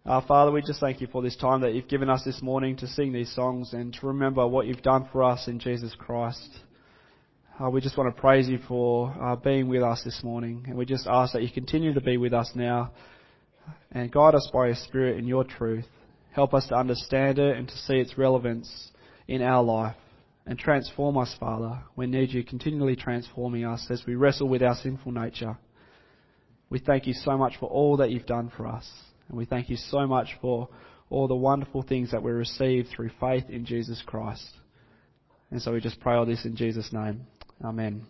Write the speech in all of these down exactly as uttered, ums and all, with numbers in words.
Uh, Father, we just thank you for this time that you've given us this morning to sing these songs and to remember what you've done for us in Jesus Christ. Uh, we just want to praise you for uh, being with us this morning, and we just ask that you continue to be with us now and guide us by your Spirit in your truth. Help us to understand it and to see its relevance in our life, and transform us, Father. We need you continually transforming us as we wrestle with our sinful nature. We thank you so much for all that you've done for us, and we thank you so much for all the wonderful things that we receive through faith in Jesus Christ. And so we just pray all this in Jesus' name. Amen.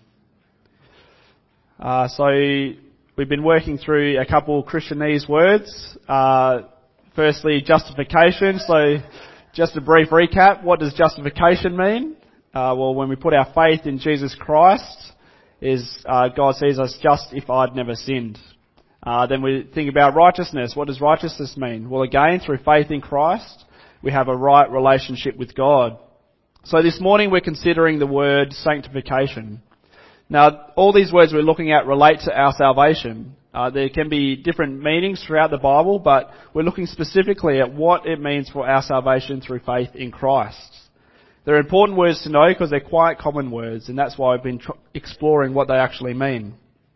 Uh, so we've been working through a couple Christianese words. Uh, firstly, justification. So just a brief recap. What does justification mean? Uh, well, when we put our faith in Jesus Christ, is uh, God sees us just if I'd never sinned. Uh, then we think about righteousness. What does righteousness mean? Well, again, through faith in Christ, we have a right relationship with God. So this morning we're considering the word sanctification. Now, all these words we're looking at relate to our salvation. Uh, there can be different meanings throughout the Bible, but we're looking specifically at what it means for our salvation through faith in Christ. They're important words to know because they're quite common words, and that's why I've been tr- exploring what they actually mean.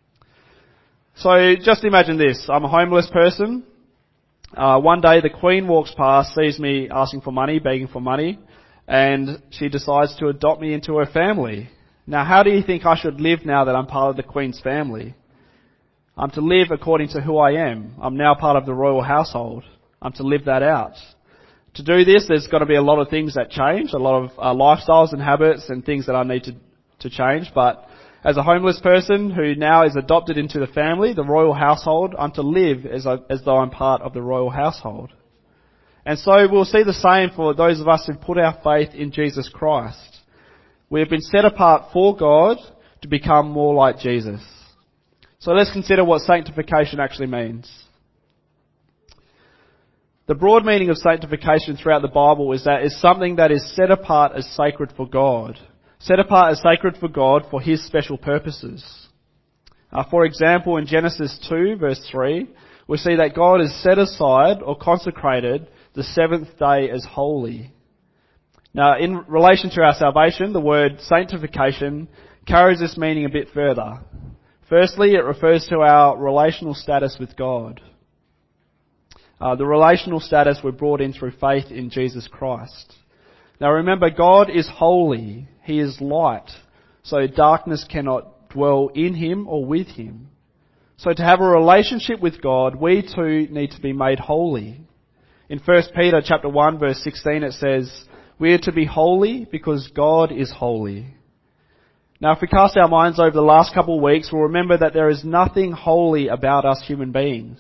So just imagine this. I'm a homeless person. Uh, one day the Queen walks past, sees me asking for money, begging for money, and she decides to adopt me into her family. Now, how do you think I should live now that I'm part of the Queen's family? I'm to live according to who I am. I'm now part of the royal household. I'm to live that out. To do this, there's got to be a lot of things that change, a lot of uh, lifestyles and habits and things that I need to, to change. But as a homeless person who now is adopted into the family, the royal household, I'm to live as, a, as though I'm part of the royal household. And so we'll see the same for those of us who put our faith in Jesus Christ. We have been set apart for God to become more like Jesus. So let's consider what sanctification actually means. The broad meaning of sanctification throughout the Bible is that it's something that is set apart as sacred for God. Set apart as sacred for God for His special purposes. Uh, for example, in Genesis two verse three, we see that God has set aside or consecrated the seventh day as holy. Now, in relation to our salvation, the word sanctification carries this meaning a bit further. Firstly, it refers to our relational status with God. Uh, the relational status we're brought in through faith in Jesus Christ. Now remember, God is holy. He is light. So darkness cannot dwell in Him or with Him. So to have a relationship with God, we too need to be made holy. In First Peter chapter one verse sixteen it says, "We are to be holy because God is holy." Now if we cast our minds over the last couple of weeks, we'll remember that there is nothing holy about us human beings.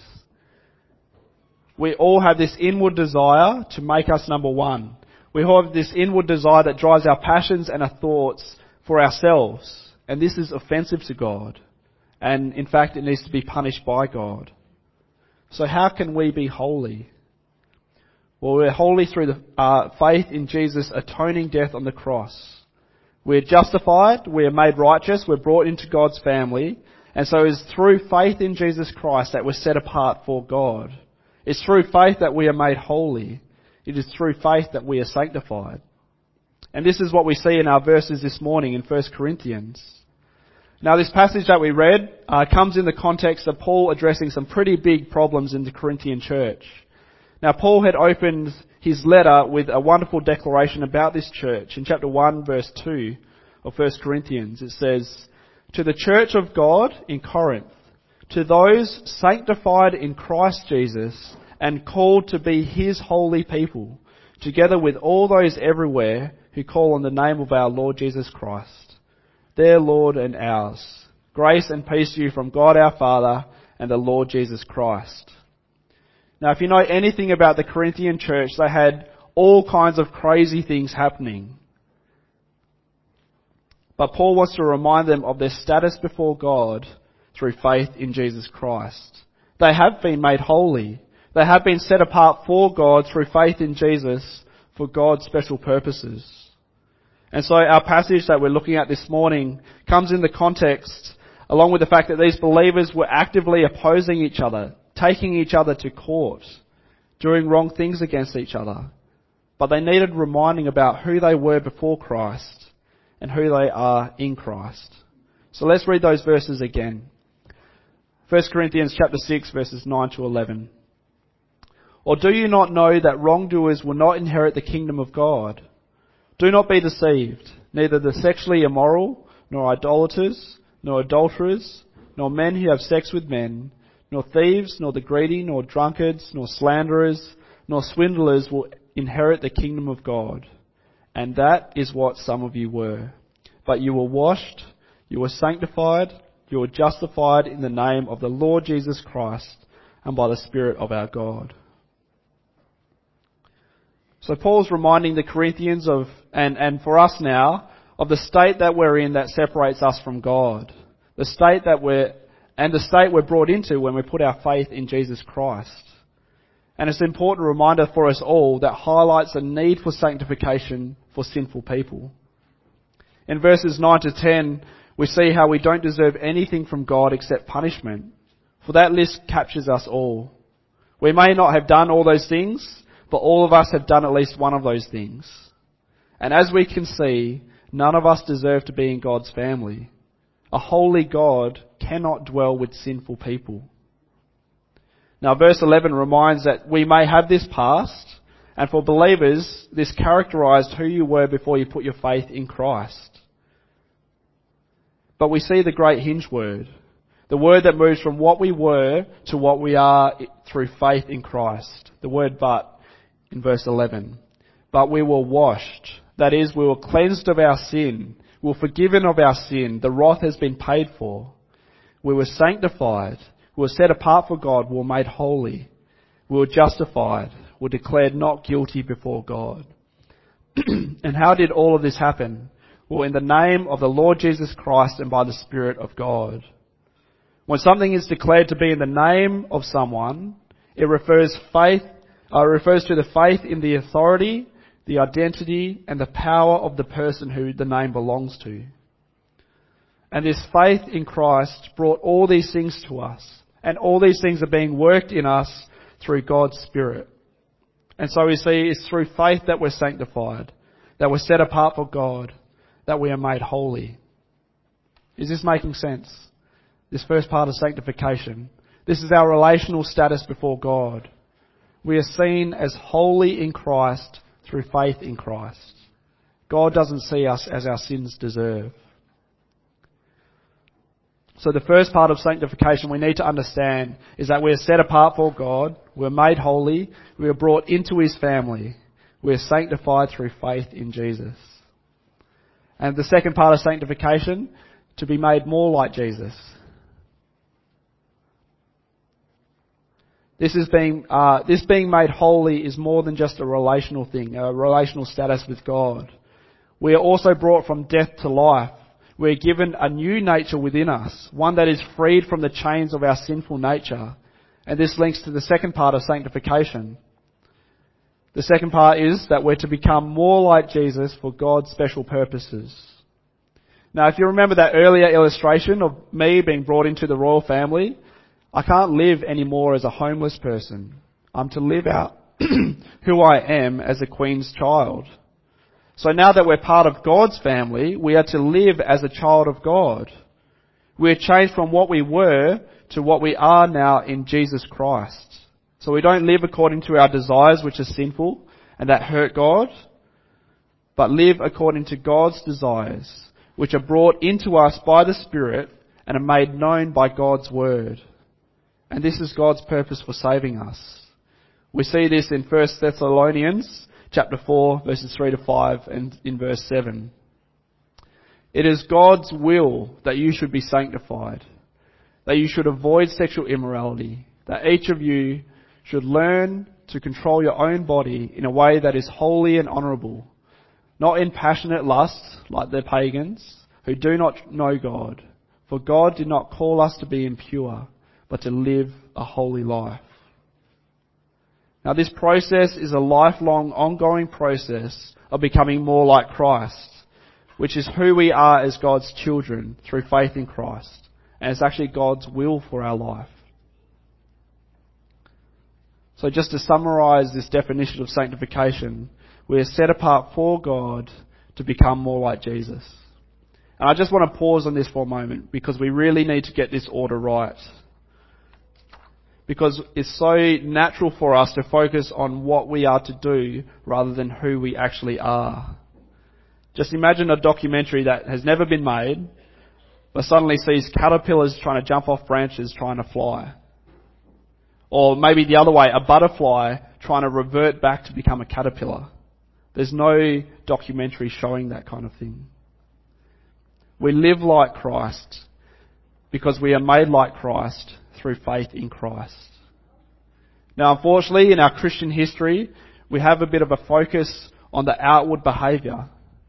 We all have this inward desire to make us number one. We all have this inward desire that drives our passions and our thoughts for ourselves. And this is offensive to God. And in fact, it needs to be punished by God. So how can we be holy? Well, we're holy through the uh, faith in Jesus' atoning death on the cross. We're justified, we're made righteous, we're brought into God's family. And so it's through faith in Jesus Christ that we're set apart for God. It's through faith that we are made holy. It is through faith that we are sanctified. And this is what we see in our verses this morning in First Corinthians. Now this passage that we read uh, comes in the context of Paul addressing some pretty big problems in the Corinthian church. Now Paul had opened his letter with a wonderful declaration about this church. In chapter one verse two of First Corinthians it says, "To the church of God in Corinth, to those sanctified in Christ Jesus and called to be His holy people, together with all those everywhere who call on the name of our Lord Jesus Christ, their Lord and ours. Grace and peace to you from God our Father and the Lord Jesus Christ." Now, if you know anything about the Corinthian church, they had all kinds of crazy things happening. But Paul wants to remind them of their status before God through faith in Jesus Christ. They have been made holy. They have been set apart for God through faith in Jesus for God's special purposes. And so our passage that we're looking at this morning comes in the context along with the fact that these believers were actively opposing each other, taking each other to court, doing wrong things against each other, but they needed reminding about who they were before Christ and who they are in Christ. So let's read those verses again. First Corinthians chapter six, verses nine to eleven. Or do you not know that wrongdoers will not inherit the kingdom of God? Do not be deceived. Neither the sexually immoral, nor idolaters, nor adulterers, nor men who have sex with men, nor thieves, nor the greedy, nor drunkards, nor slanderers, nor swindlers will inherit the kingdom of God. And that is what some of you were. But you were washed, you were sanctified, you were justified in the name of the Lord Jesus Christ and by the Spirit of our God. So Paul's reminding the Corinthians of, and, and for us now, of the state that we're in that separates us from God. The state that we're, and the state we're brought into when we put our faith in Jesus Christ. And it's an important reminder for us all that highlights the need for sanctification for sinful people. In verses nine to ten, we see how we don't deserve anything from God except punishment. For that list captures us all. We may not have done all those things, but all of us have done at least one of those things. And as we can see, none of us deserve to be in God's family. A holy God cannot dwell with sinful people. Now verse eleven reminds that we may have this past, and for believers, this characterized who you were before you put your faith in Christ. But we see the great hinge word, the word that moves from what we were to what we are through faith in Christ. The word but in verse eleven. But we were washed. That is, we were cleansed of our sin. We were forgiven of our sin. The wrath has been paid for. We were sanctified. We were set apart for God. We were made holy. We were justified. We were declared not guilty before God. And how did all of this happen? Well, in the name of the Lord Jesus Christ and by the Spirit of God. When something is declared to be in the name of someone, it refers faith, uh, refers to the faith in the authority, the identity, and the power of the person who the name belongs to. And this faith in Christ brought all these things to us. And all these things are being worked in us through God's Spirit. And so we see it's through faith that we're sanctified, that we're set apart for God, that we are made holy. Is this making sense? This first part of sanctification. This is our relational status before God. We are seen as holy in Christ through faith in Christ. God doesn't see us as our sins deserve. So the first part of sanctification we need to understand is that we are set apart for God, we're made holy, we are brought into His family, we are sanctified through faith in Jesus. And the second part of sanctification, to be made more like Jesus. This is being, uh, this being made holy is more than just a relational thing, a relational status with God. We are also brought from death to life. We are given a new nature within us, one that is freed from the chains of our sinful nature. And this links to the second part of sanctification. The second part is that we're to become more like Jesus for God's special purposes. Now, if you remember that earlier illustration of me being brought into the royal family, I can't live anymore as a homeless person. I'm to live out who I am as a Queen's child. So now that we're part of God's family, we are to live as a child of God. We're changed from what we were to what we are now in Jesus Christ. So we don't live according to our desires, which are sinful and that hurt God, but live according to God's desires, which are brought into us by the Spirit and are made known by God's Word. And this is God's purpose for saving us. We see this in First Thessalonians chapter four, verses three to five, and in verse seven. It is God's will that you should be sanctified, that you should avoid sexual immorality, that each of you should learn to control your own body in a way that is holy and honourable, not in passionate lust like the pagans who do not know God. For God did not call us to be impure, but to live a holy life. Now this process is a lifelong, ongoing process of becoming more like Christ, which is who we are as God's children through faith in Christ. And it's actually God's will for our life. So just to summarize this definition of sanctification, we are set apart for God to become more like Jesus. And I just want to pause on this for a moment because we really need to get this order right. Because it's so natural for us to focus on what we are to do rather than who we actually are. Just imagine a documentary that has never been made, but suddenly sees caterpillars trying to jump off branches trying to fly. Or maybe the other way, a butterfly trying to revert back to become a caterpillar. There's no documentary showing that kind of thing. We live like Christ because we are made like Christ through faith in Christ. Now, unfortunately, in our Christian history, we have a bit of a focus on the outward behaviour.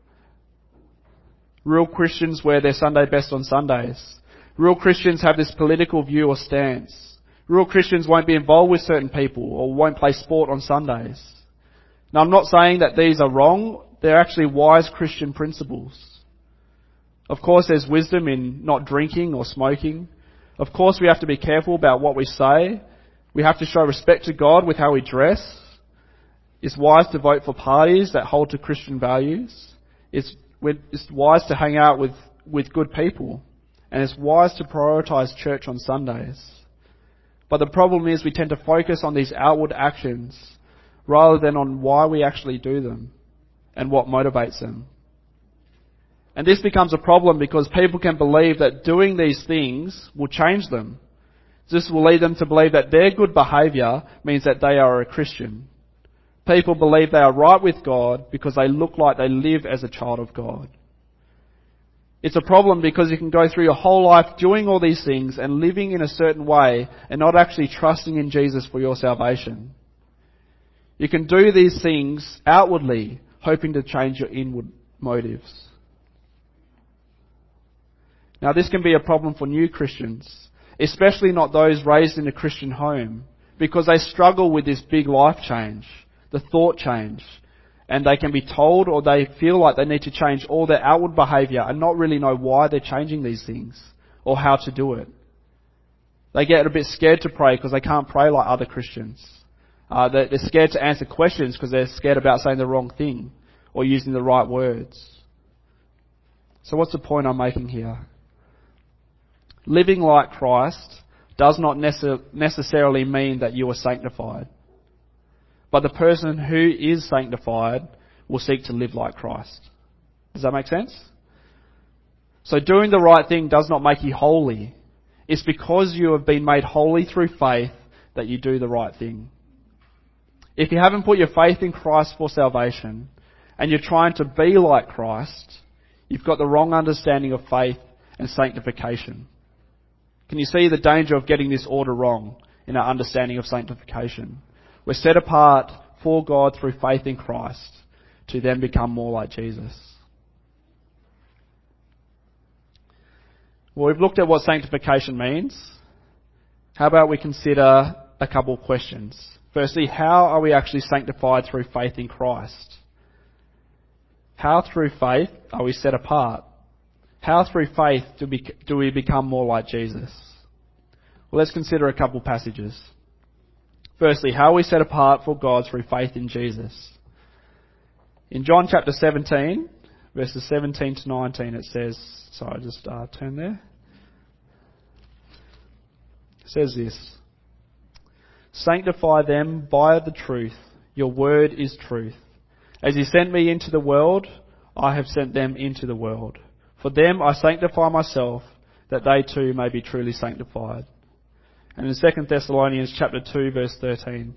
Real Christians wear their Sunday best on Sundays. Real Christians have this political view or stance. Real Christians won't be involved with certain people or won't play sport on Sundays. Now, I'm not saying that these are wrong. They're actually wise Christian principles. Of course, there's wisdom in not drinking or smoking. Of course, we have to be careful about what we say. We have to show respect to God with how we dress. It's wise to vote for parties that hold to Christian values. It's, it's wise to hang out with, with good people. And it's wise to prioritise church on Sundays. But the problem is we tend to focus on these outward actions rather than on why we actually do them and what motivates them. And this becomes a problem because people can believe that doing these things will change them. This will lead them to believe that their good behaviour means that they are a Christian. People believe they are right with God because they look like they live as a child of God. It's a problem because you can go through your whole life doing all these things and living in a certain way and not actually trusting in Jesus for your salvation. You can do these things outwardly, hoping to change your inward motives. Now, this can be a problem for new Christians, especially not those raised in a Christian home, because they struggle with this big life change, the thought change, and they can be told or they feel like they need to change all their outward behaviour and not really know why they're changing these things or how to do it. They get a bit scared to pray because they can't pray like other Christians. Uh, they're, they're scared to answer questions because they're scared about saying the wrong thing or using the right words. So what's the point I'm making here? Living like Christ does not necess- necessarily mean that you are sanctified. But the person who is sanctified will seek to live like Christ. Does that make sense? So doing the right thing does not make you holy. It's because you have been made holy through faith that you do the right thing. If you haven't put your faith in Christ for salvation and you're trying to be like Christ, you've got the wrong understanding of faith and sanctification. Can you see the danger of getting this order wrong in our understanding of sanctification? We're set apart for God through faith in Christ to then become more like Jesus. Well, we've looked at what sanctification means. How about we consider a couple of questions? Firstly, how are we actually sanctified through faith in Christ? How through faith are we set apart? How through faith do we, do we become more like Jesus? Well, let's consider a couple passages. Firstly, how are we set apart for God through faith in Jesus? In John chapter seventeen, verses seventeen to nineteen, it says, sorry, I'll just uh, turn there. It says this, "Sanctify them by the truth. Your word is truth. As you sent me into the world, I have sent them into the world. For them I sanctify myself, that they too may be truly sanctified." And in Second Thessalonians chapter two, verse thirteen,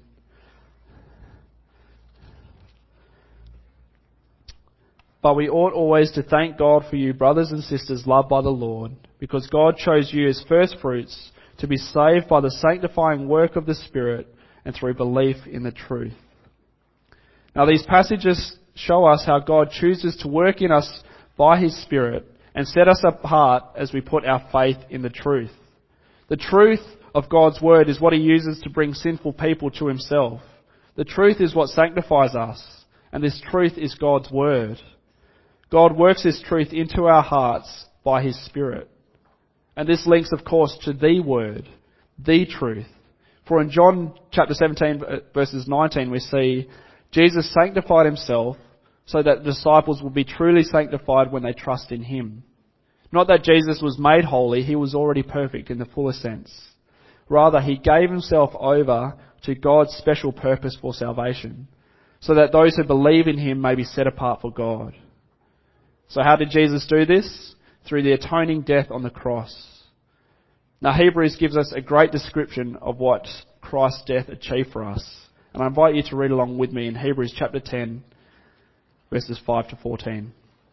"But we ought always to thank God for you, brothers and sisters loved by the Lord, because God chose you as first fruits to be saved by the sanctifying work of the Spirit and through belief in the truth." Now, these passages show us how God chooses to work in us by His Spirit and set us apart as we put our faith in the truth. The truth of God's Word is what He uses to bring sinful people to Himself. The truth is what sanctifies us, and this truth is God's Word. God works this truth into our hearts by His Spirit. And this links, of course, to the Word, the truth. For in John chapter seventeen verses nineteen we see Jesus sanctified himself so that the disciples will be truly sanctified when they trust in him. Not that Jesus was made holy, he was already perfect in the fullest sense. Rather, he gave himself over to God's special purpose for salvation, so that those who believe in him may be set apart for God. So how did Jesus do this? Through the atoning death on the cross. Now Hebrews gives us a great description of what Christ's death achieved for us. And I invite you to read along with me in Hebrews chapter ten, verses five to fourteen.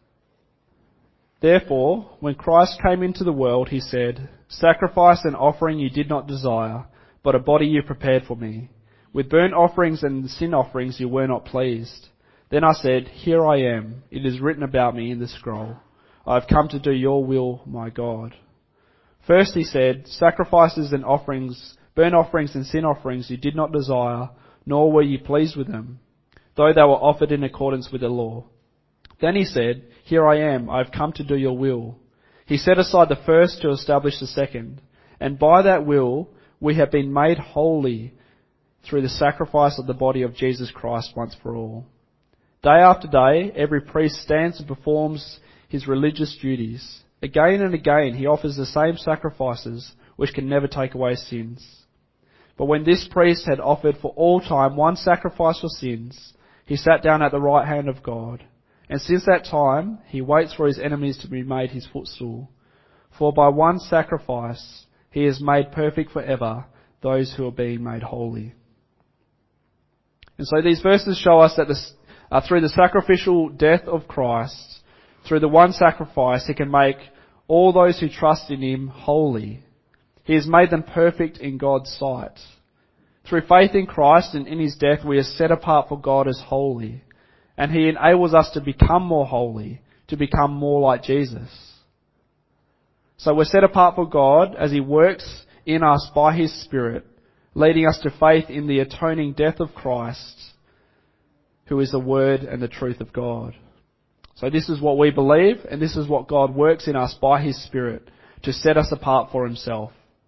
Therefore, when Christ came into the world, he said, "Sacrifice and offering you did not desire, but a body you prepared for me. With burnt offerings and sin offerings you were not pleased. Then I said, Here I am. It is written about me in the scroll. I have come to do your will, my God." First he said, "Sacrifices and offerings, burnt offerings and sin offerings you did not desire, nor were you pleased with them, though they were offered in accordance with the law." Then he said, "Here I am, I have come to do your will." He set aside the first to establish the second, and by that will we have been made holy through the sacrifice of the body of Jesus Christ once for all. Day after day, every priest stands and performs his religious duties. Again and again he offers the same sacrifices which can never take away sins. But when this priest had offered for all time one sacrifice for sins, he sat down at the right hand of God. And since that time, he waits for his enemies to be made his footstool. For by one sacrifice, he has made perfect forever those who are being made holy. And so these verses show us that this, uh, through the sacrificial death of Christ, through the one sacrifice, he can make all those who trust in him holy. He has made them perfect in God's sight. Through faith in Christ and in his death, we are set apart for God as holy. And he enables us to become more holy, to become more like Jesus. So we're set apart for God as he works in us by his Spirit, leading us to faith in the atoning death of Christ, who is the Word and the truth of God. So this is what we believe, and this is what God works in us by his Spirit to set us apart for himself.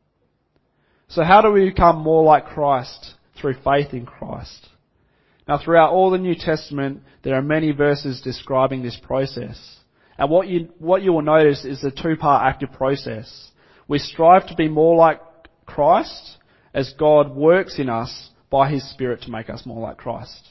So how do we become more like Christ? Through faith in Christ. Now, throughout all the New Testament, there are many verses describing this process. And what you, what you will notice is a two-part active process. We strive to be more like Christ as God works in us by his Spirit to make us more like Christ.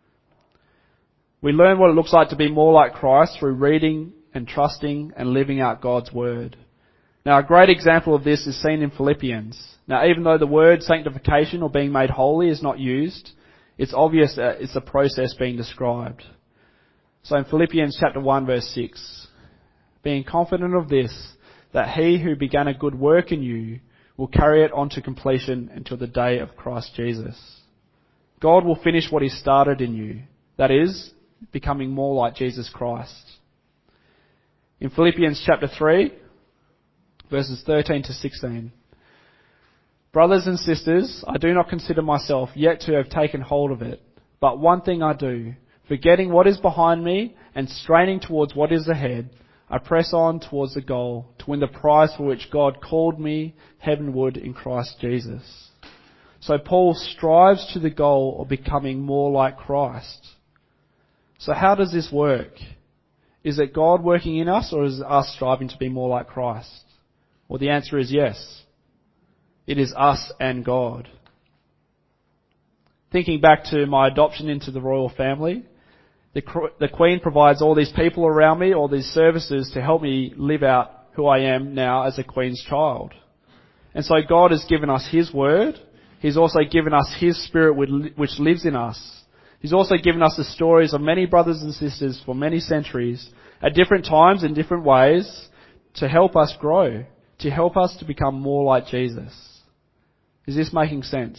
We learn what it looks like to be more like Christ through reading and trusting and living out God's Word. Now, a great example of this is seen in Philippians. Now, even though the word sanctification or being made holy is not used, it's obvious that it's a process being described. So in Philippians chapter one verse six, "Being confident of this, that he who began a good work in you will carry it on to completion until the day of Christ Jesus." God will finish what he started in you. That is, becoming more like Jesus Christ. In Philippians chapter three, verses thirteen to sixteen. "Brothers and sisters, I do not consider myself yet to have taken hold of it. But one thing I do, forgetting what is behind me and straining towards what is ahead, I press on towards the goal to win the prize for which God called me heavenward in Christ Jesus." So Paul strives to the goal of becoming more like Christ. So how does this work? Is it God working in us, or is it us striving to be more like Christ? Well, the answer is yes. It is us and God. Thinking back to my adoption into the royal family, the, the Queen provides all these people around me, all these services to help me live out who I am now as a Queen's child. And so God has given us his word. He's also given us his Spirit which lives in us. He's also given us the stories of many brothers and sisters for many centuries at different times in different ways to help us grow, to help us to become more like Jesus. Is this making sense?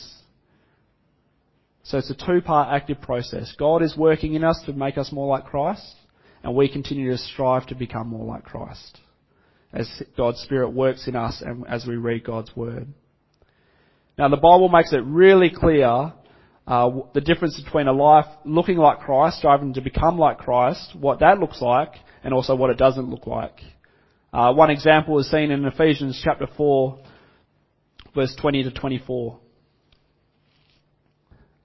So it's a two-part active process. God is working in us to make us more like Christ, and we continue to strive to become more like Christ as God's Spirit works in us and as we read God's Word. Now, the Bible makes it really clear uh, the difference between a life looking like Christ, striving to become like Christ, what that looks like, and also what it doesn't look like. Uh, one example is seen in Ephesians chapter four, verse twenty to twenty-four.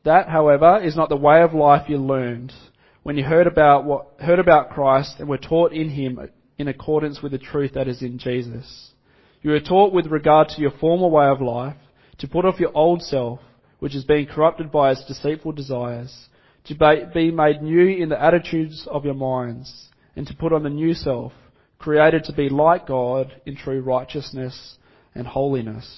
That, however, is not the way of life you learned when you heard about what heard about Christ and were taught in him in accordance with the truth that is in Jesus. You were taught with regard to your former way of life to put off your old self, which is being corrupted by its deceitful desires, to be made new in the attitudes of your minds, and to put on the new self, created to be like God in true righteousness and holiness.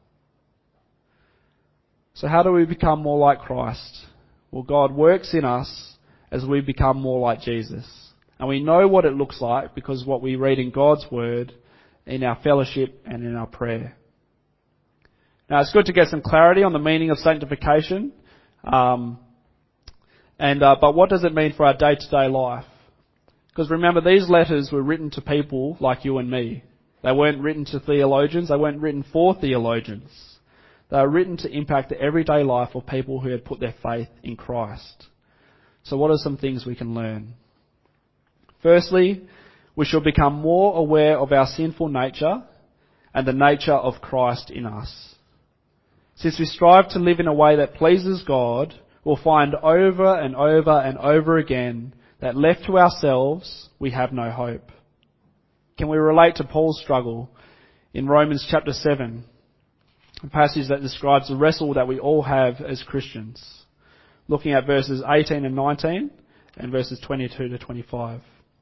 So how do we become more like Christ? Well, God works in us as we become more like Jesus. And we know what it looks like because what we read in God's Word, in our fellowship and in our prayer. Now, it's good to get some clarity on the meaning of sanctification. Um, and uh, but what does it mean for our day-to-day life? Because remember, these letters were written to people like you and me. They weren't written to theologians. They weren't written for theologians. They were written to impact the everyday life of people who had put their faith in Christ. So what are some things we can learn? Firstly, we shall become more aware of our sinful nature and the nature of Christ in us. Since we strive to live in a way that pleases God, we'll find over and over and over again that left to ourselves, we have no hope. Can we relate to Paul's struggle in Romans chapter seven, a passage that describes the wrestle that we all have as Christians? Looking at verses eighteen and nineteen and verses twenty-two to twenty-five.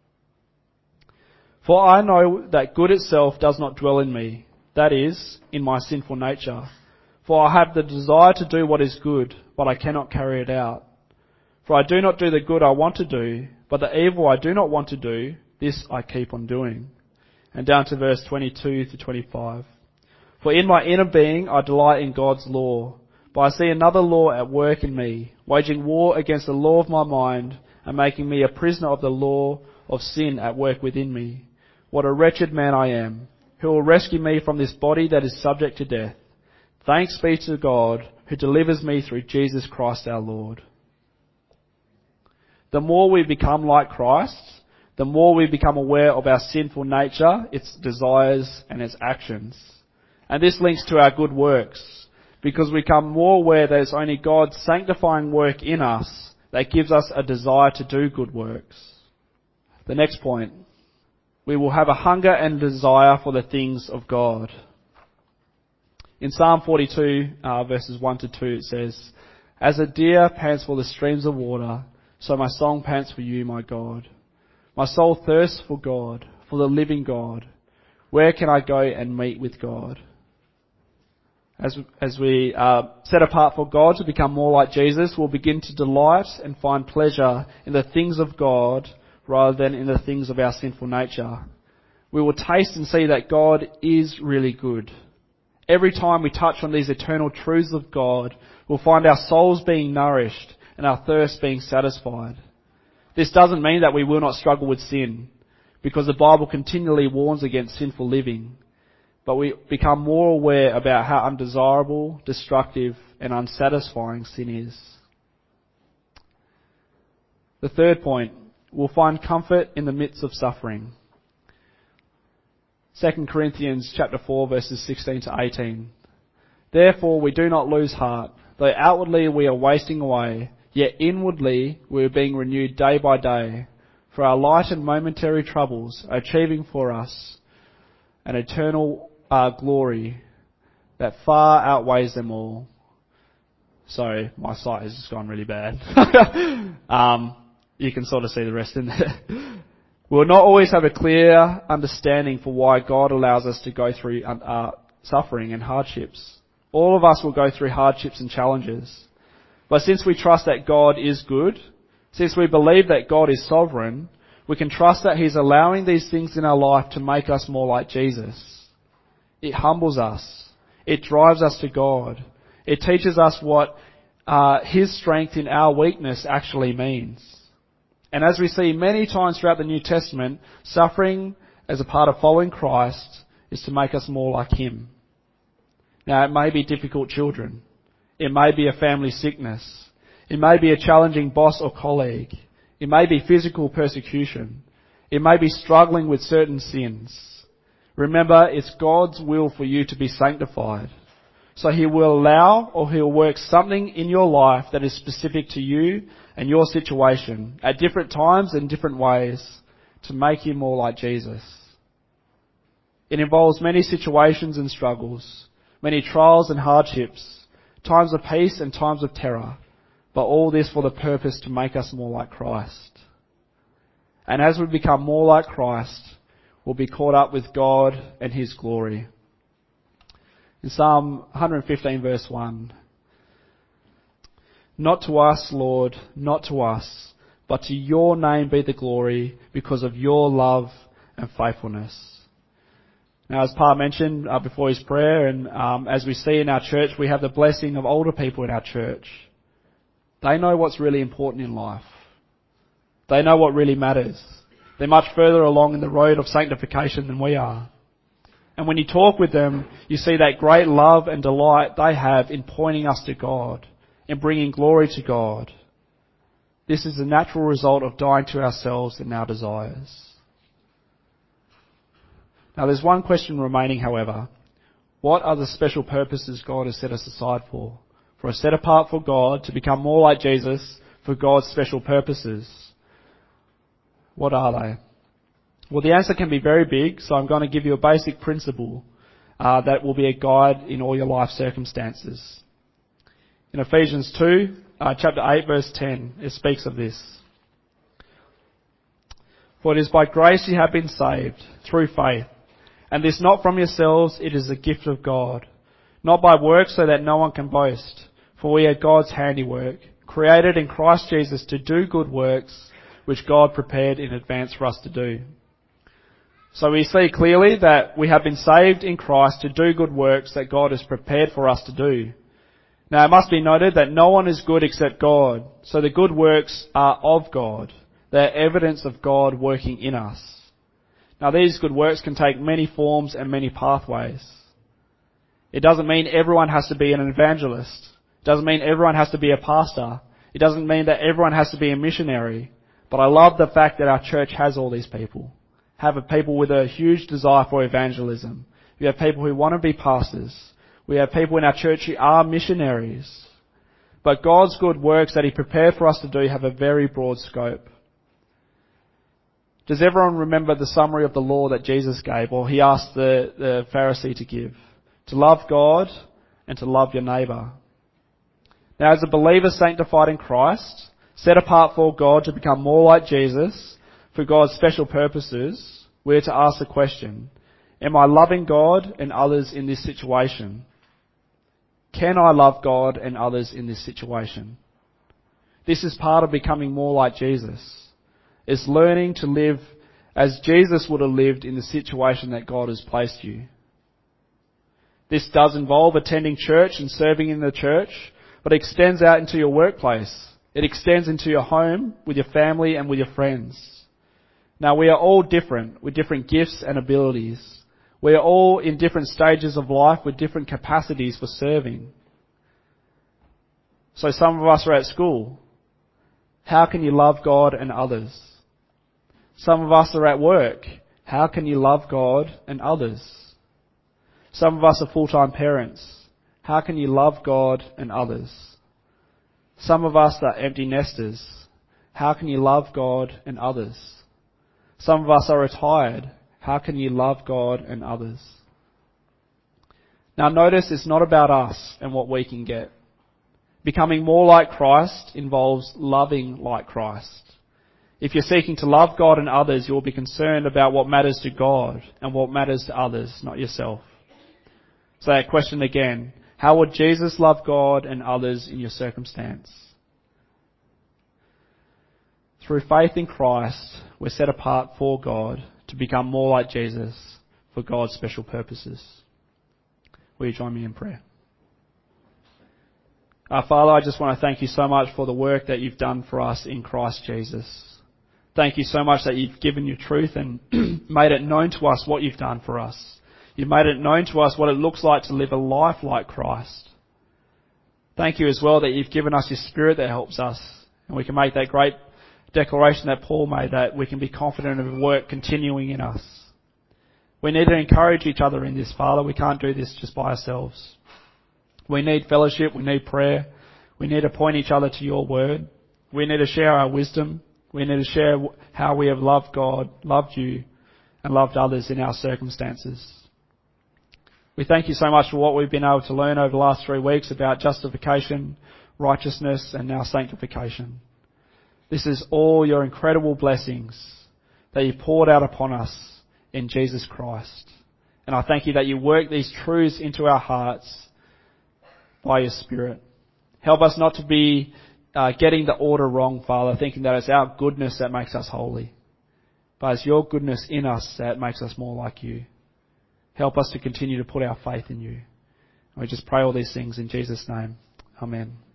For I know that good itself does not dwell in me, that is, in my sinful nature. For I have the desire to do what is good, but I cannot carry it out. For I do not do the good I want to do, but the evil I do not want to do, this I keep on doing. And down to verse twenty-two to twenty-five. For in my inner being I delight in God's law, but I see another law at work in me, waging war against the law of my mind and making me a prisoner of the law of sin at work within me. What a wretched man I am! Who will rescue me from this body that is subject to death? Thanks be to God who delivers me through Jesus Christ our Lord. The more we become like Christ, the more we become aware of our sinful nature, its desires and its actions. And this links to our good works, because we become more aware that it's only God's sanctifying work in us that gives us a desire to do good works. The next point, we will have a hunger and desire for the things of God. In Psalm forty-two, uh, verses one to two, it says, As a deer pants for the streams of water, so my song pants for you, my God. My soul thirsts for God, for the living God. Where can I go and meet with God? As, as we uh, set apart for God to become more like Jesus, we'll begin to delight and find pleasure in the things of God rather than in the things of our sinful nature. We will taste and see that God is really good. Every time we touch on these eternal truths of God, we'll find our souls being nourished and our thirst being satisfied. This doesn't mean that we will not struggle with sin, because the Bible continually warns against sinful living. But we become more aware about how undesirable, destructive, and unsatisfying sin is. The third point, we'll find comfort in the midst of suffering. Second Corinthians chapter four, verses sixteen to eighteen. Therefore we do not lose heart, though outwardly we are wasting away, yet inwardly we are being renewed day by day. For our light and momentary troubles are achieving for us an eternal uh, glory that far outweighs them all. Sorry, my sight has just gone really bad. um, you can sort of see the rest in there. We will not always have a clear understanding for why God allows us to go through uh, suffering and hardships. All of us will go through hardships and challenges. But since we trust that God is good, since we believe that God is sovereign, we can trust that He's allowing these things in our life to make us more like Jesus. It humbles us. It drives us to God. It teaches us what uh, His strength in our weakness actually means. And as we see many times throughout the New Testament, suffering as a part of following Christ is to make us more like Him. Now, it may be difficult children. It may be a family sickness. It may be a challenging boss or colleague. It may be physical persecution. It may be struggling with certain sins. Remember, it's God's will for you to be sanctified. So he will allow or he'll work something in your life that is specific to you and your situation at different times and different ways to make you more like Jesus. It involves many situations and struggles, many trials and hardships, times of peace and times of terror, but all this for the purpose to make us more like Christ. And as we become more like Christ, we'll be caught up with God and His glory. In Psalm one fifteen verse one, "Not to us, Lord, not to us, but to your name be the glory because of your love and faithfulness." Now, as Pa mentioned uh, before his prayer, and um, as we see in our church, we have the blessing of older people in our church. They know what's really important in life. They know what really matters. They're much further along in the road of sanctification than we are. And when you talk with them, you see that great love and delight they have in pointing us to God, in bringing glory to God. This is the natural result of dying to ourselves and our desires. Now, there's one question remaining, however. What are the special purposes God has set us aside for? For us set apart for God, to become more like Jesus, for God's special purposes. What are they? Well, the answer can be very big, so I'm going to give you a basic principle uh, that will be a guide in all your life circumstances. In Ephesians two, uh, chapter eight, verse ten, it speaks of this. "For it is by grace you have been saved, through faith. And this not from yourselves, it is a gift of God. Not by works, so that no one can boast. For we are God's handiwork, created in Christ Jesus to do good works, which God prepared in advance for us to do." So we see clearly that we have been saved in Christ to do good works that God has prepared for us to do. Now, it must be noted that no one is good except God. So the good works are of God. They are evidence of God working in us. Now, these good works can take many forms and many pathways. It doesn't mean everyone has to be an evangelist. It doesn't mean everyone has to be a pastor. It doesn't mean that everyone has to be a missionary. But I love the fact that our church has all these people. Have a people with a huge desire for evangelism. We have people who want to be pastors. We have people in our church who are missionaries. But God's good works that He prepared for us to do have a very broad scope. Does everyone remember the summary of the law that Jesus gave, or He asked the, the Pharisee to give? To love God and to love your neighbour. Now, as a believer sanctified in Christ, set apart for God to become more like Jesus, for God's special purposes, we're to ask the question, am I loving God and others in this situation? Can I love God and others in this situation? This is part of becoming more like Jesus. It's learning to live as Jesus would have lived in the situation that God has placed you. This does involve attending church and serving in the church, but it extends out into your workplace. It extends into your home, with your family and with your friends. Now, we are all different, with different gifts and abilities. We are all in different stages of life with different capacities for serving. So some of us are at school. How can you love God and others? Some of us are at work. How can you love God and others? Some of us are full-time parents. How can you love God and others? Some of us are empty nesters. How can you love God and others? Some of us are retired. How can you love God and others? Now notice it's not about us and what we can get. Becoming more like Christ involves loving like Christ. If you're seeking to love God and others, you'll be concerned about what matters to God and what matters to others, not yourself. So that question again, how would Jesus love God and others in your circumstance? Through faith in Christ, we're set apart for God to become more like Jesus for God's special purposes. Will you join me in prayer? Our Father, I just want to thank you so much for the work that you've done for us in Christ Jesus. Thank you so much that you've given your truth and made it known to us what you've done for us. You've made it known to us what it looks like to live a life like Christ. Thank you as well that you've given us your Spirit that helps us, and we can make that great declaration that Paul made, that we can be confident of work continuing in us. We need to encourage each other in this, Father. We can't do this just by ourselves. We need fellowship. We need prayer. We need to point each other to your word. We need to share our wisdom. We need to share how we have loved God, loved you, and loved others in our circumstances. We thank you so much for what we've been able to learn over the last three weeks about justification, righteousness, and now sanctification. This is all your incredible blessings that you poured out upon us in Jesus Christ. And I thank you that you work these truths into our hearts by your Spirit. Help us not to be uh, getting the order wrong, Father, thinking that it's our goodness that makes us holy. But it's your goodness in us that makes us more like you. Help us to continue to put our faith in you. And we just pray all these things in Jesus' name. Amen.